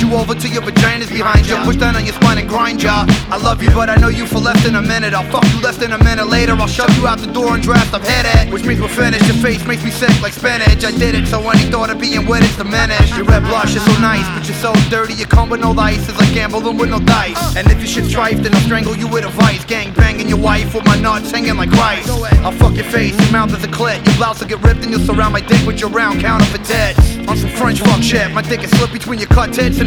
you over till your vagina's behind you. Push down on your spine and grind ya. I love you, but I know you for less than a minute. I'll fuck you less than a minute later. I'll shove you out the door and draft, I've hit it. Which means we're finished. Your face makes me sick like spinach. I did it so any thought of being with it's diminished. Your red blush is so nice, but you're so dirty. You come with no ice, it's like gambling with no dice. And if you shit trife, then I'll strangle you with a vice. Gang banging your wife with my nuts hanging like rice. I'll fuck your face, your mouth is a clit. Your blouse will get ripped and you'll surround my dick with your round counterfeit tits. On some French fuck shit, my dick is slipped between your cut tits and